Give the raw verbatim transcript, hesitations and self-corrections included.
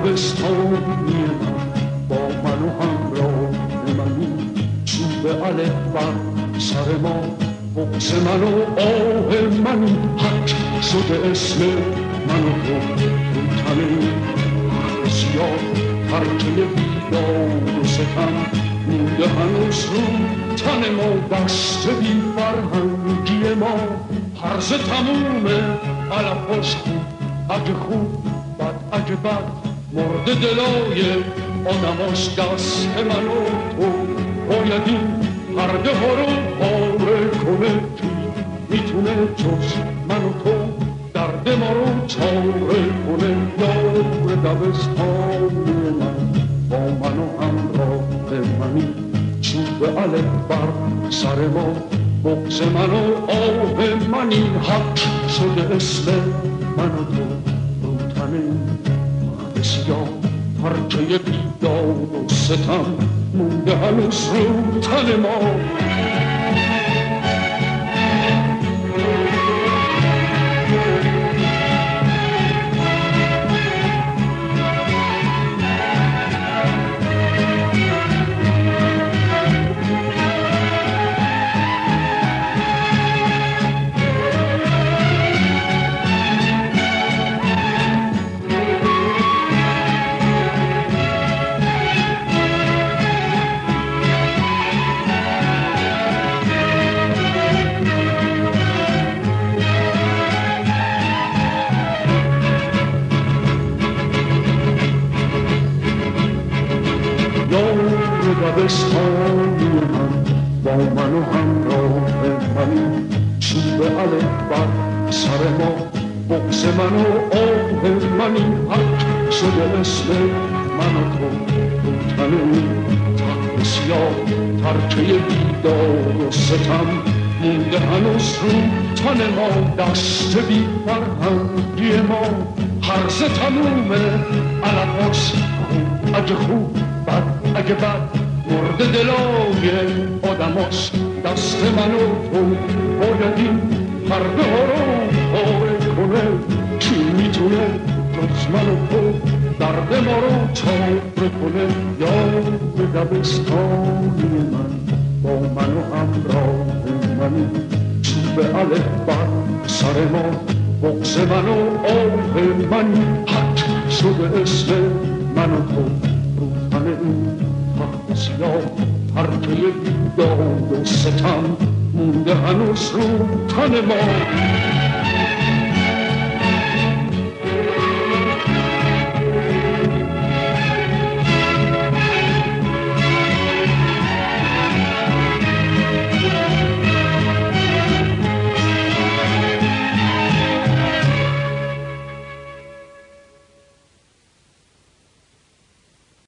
دبستانی من با من و همراه منی، چوب الف بر سر ما، بغض من و آه منی، حق شده اسم من و تو تو تنه سیاه، ترکه بیداد و ستم مونده هنوز رو تن ما، دست بی فرهنگی ما هرز تمومه، علفاش خوب اگه خوب بد اگه بد، مرد دلای آدماش دست من و تو، باید این پرده ها رو پاره کنه، کی میتونه جز من و تو درد ما رو چاره کنه، یار دبستانی من با من و همراه منی، چوب الف بر سر ما، بغض من و آه منی، حق شده اسم من و تو رو تن سیاه، ترکه بیداد و ستم مونده هنوز رو تن ما. دبستانی من با من و همراه منی، چوب الف بر سر ما، بغض من و آه منی، حق شده اسم من و تو تو تنه تخت سیاه، ترکه بیداد و ستم مونده هنوز رو تن ما، دست بی فرهنگی ما هرز تمومه، علفاش خوب اگه خوب بد اگه بد، مرد دلای آدماش دست من و تو، باید این پرده ها رو پاره کنه، کی میتونه جز من و تو درد ما رو چاره کنه، یار دبستانی من با من و همراه منی، چوب الف بر سر ما، بغض من و آه منی، حق شده اسم من و تو رو تن این تخت سیاه، ترکه بیداد و ستم مونده هنوز رو تن ما.